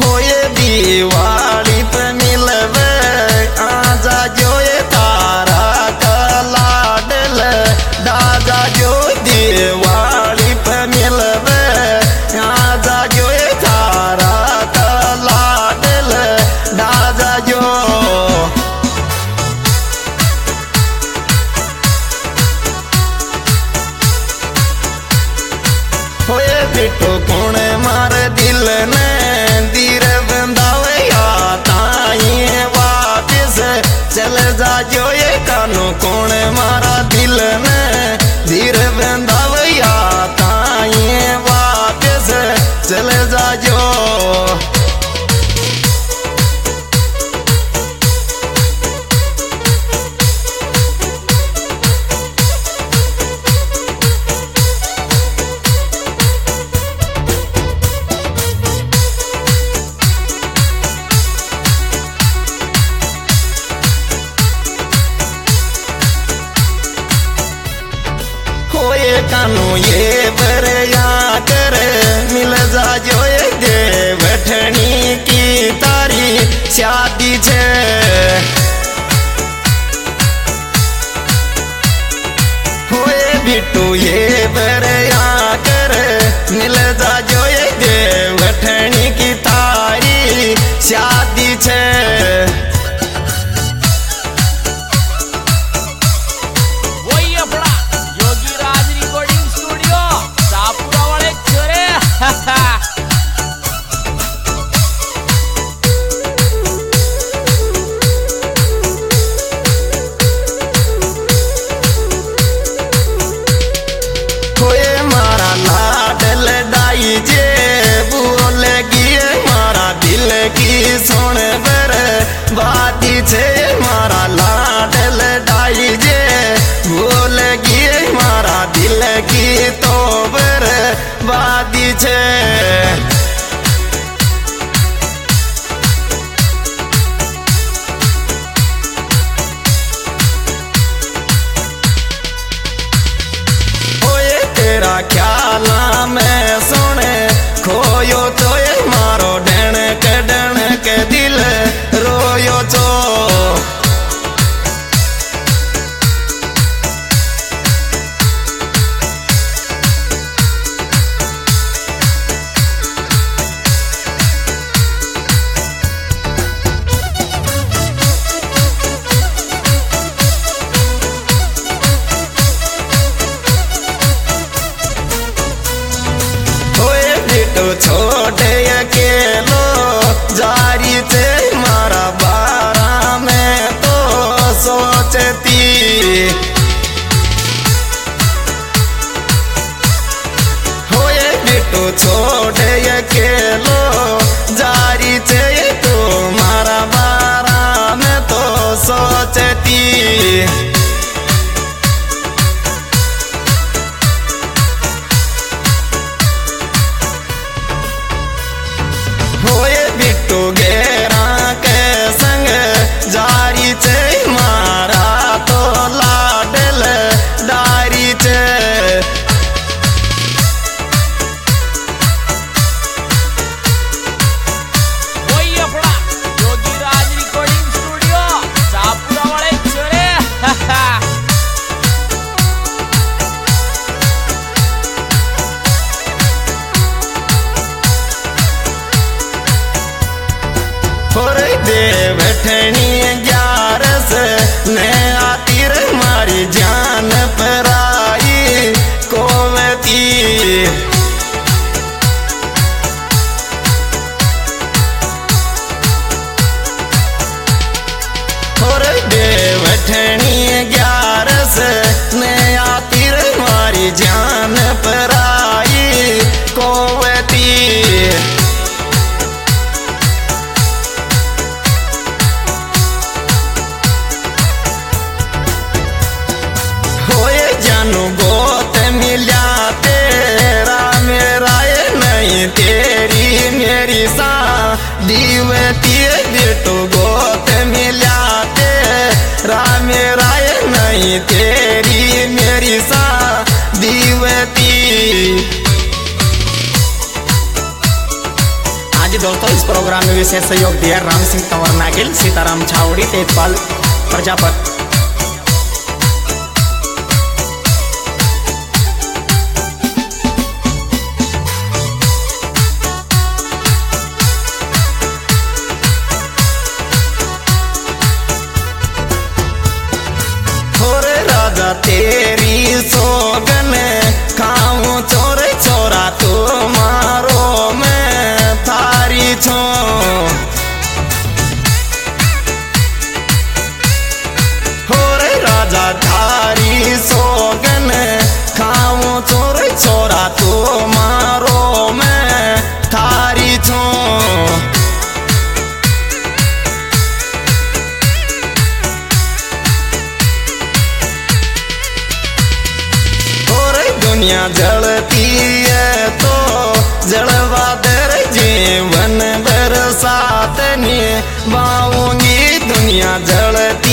होए दिवाली पे मिलवे आजा जो ये तारा कलाडल दादा जो दिवाली पे मिलवे आजा जो ये तारा कलाडल दादा जो होए बिटो कौन मार दिल ने दीर बंदावे या ताई वापिस चल जा जो ये कानू कौन मारा दिल ने दीर बंदावे या ताई वापिस चल जा जो कानू ये बरया कर मिल जा जो ये दे बैठनी की तारी शादी छे होए बिट्टू ये बरया कर मिल जा जो ये दे बैठनी की तारी शादी छे की सुन बर बाती छे मारा लाडल डाई जे भूल गिए मारा दिल की तो बर बाती छे ओए तेरा ख्याल में सुने खोयो तो ये मारो डण के दिल रोयो तो होए बिटो छोटे अकेलो जारी थे मारा बारा में तो सोचती होए बिटू छोड़े अकेलो जारी थे तो मारा बारा में तो सोचती बिट्टू घेरा के संग जारी छे मारा तो लाडल डारी छे योगीराज रिकॉर्डिंग स्टूडियो शाहपुरा वाले छोरे दे बैठनी 11 ने आतिर मारी जान पर आई कोवती और दे बैठनी 11 ने आतिर मारी जान पर आई कोवती जानू गोत मिला तेरा मेरा ये नहीं तेरी मेरी सा दीवती बिट्टू गोत मिला तेरा मेरा ये नहीं तेरी मेरी सा दीवती आज दोस्तों इस प्रोग्राम में विशेष सहयोग दिया राम सिंह कंवर नागिल, सीताराम छावड़ी, तेजपाल प्रजापत। राजा तेरी सोगन खाऊं चोरे चोरा तू मारो मैं थारी छो। हो रे राजा थारी सोगन खाऊं चोरे चोरा तू मारो मैं थारी छो। दुनिया जलती है तो जलवा दे जीवन बरसात निभाऊंगी। दुनिया जलती